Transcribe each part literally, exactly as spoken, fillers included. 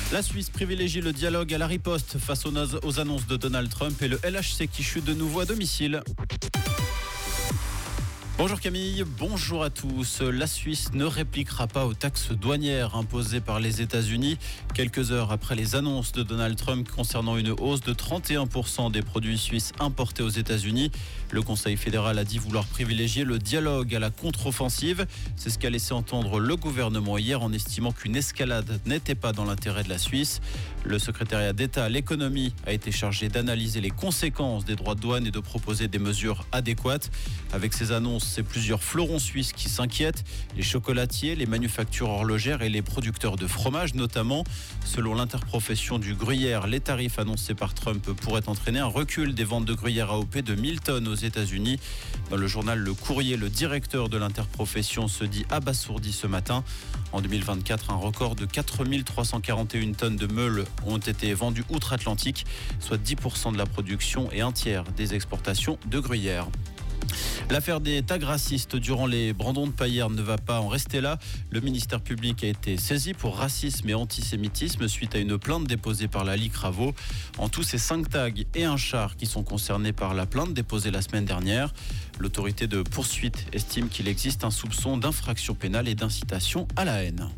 La Suisse privilégie le dialogue à la riposte face aux, aux annonces de Donald Trump et le L H C qui chute de nouveau à domicile. Bonjour Camille, bonjour à tous. La Suisse ne répliquera pas aux taxes douanières imposées par les États-Unis. Quelques heures après les annonces de Donald Trump concernant une hausse de trente et un pour cent des produits suisses importés aux États-Unis, le Conseil fédéral a dit vouloir privilégier le dialogue à la contre-offensive. C'est ce qu'a laissé entendre le gouvernement hier en estimant qu'une escalade n'était pas dans l'intérêt de la Suisse. Le secrétariat d'État à l'économie a été chargé d'analyser les conséquences des droits de douane et de proposer des mesures adéquates. Avec ces annonces, c'est plusieurs fleurons suisses qui s'inquiètent, les chocolatiers, les manufactures horlogères et les producteurs de fromage notamment. Selon l'interprofession du gruyère, les tarifs annoncés par Trump pourraient entraîner un recul des ventes de gruyère A O P de mille tonnes aux États-Unis. Dans le journal Le Courrier, le directeur de l'interprofession se dit abasourdi ce matin. En deux mille vingt-quatre, un record de quatre mille trois cent quarante et une tonnes de meules ont été vendues outre-Atlantique, soit dix pour cent de la production et un tiers des exportations de gruyère. L'affaire des tags racistes durant les brandons de Payerne ne va pas en rester là. Le ministère public a été saisi pour racisme et antisémitisme suite à une plainte déposée par la Ligue Ravo. En tout, c'est cinq tags et un char qui sont concernés par la plainte déposée la semaine dernière. L'autorité de poursuite estime qu'il existe un soupçon d'infraction pénale et d'incitation à la haine.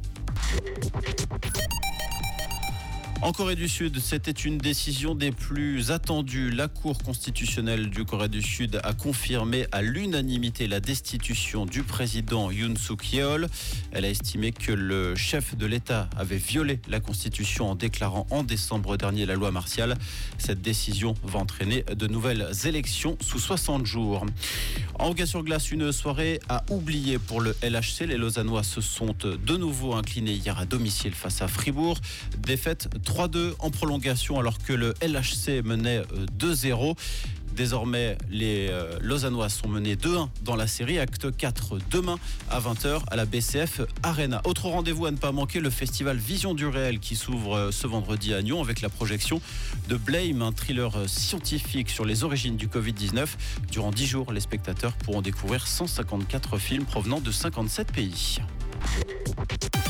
En Corée du Sud, c'était une décision des plus attendues. La Cour constitutionnelle du Corée du Sud a confirmé à l'unanimité la destitution du président Yoon Suk-yeol. Elle a estimé que le chef de l'État avait violé la Constitution en déclarant en décembre dernier la loi martiale. Cette décision va entraîner de nouvelles élections sous soixante jours. En hockey sur glace, une soirée à oublier pour le L H C. Les Lausannois se sont de nouveau inclinés hier à domicile face à Fribourg. Défaite trois deux en prolongation alors que le L H C menait deux zéro. Désormais, les euh, Lausannois sont menés deux un dans la série. Acte quatre demain à vingt heures à la B C F Arena. Autre rendez-vous à ne pas manquer, le festival Vision du Réel qui s'ouvre euh, ce vendredi à Nyon avec la projection de Blame, un thriller euh, scientifique sur les origines du covid dix-neuf. Durant dix jours, les spectateurs pourront découvrir cent cinquante-quatre films provenant de cinquante-sept pays.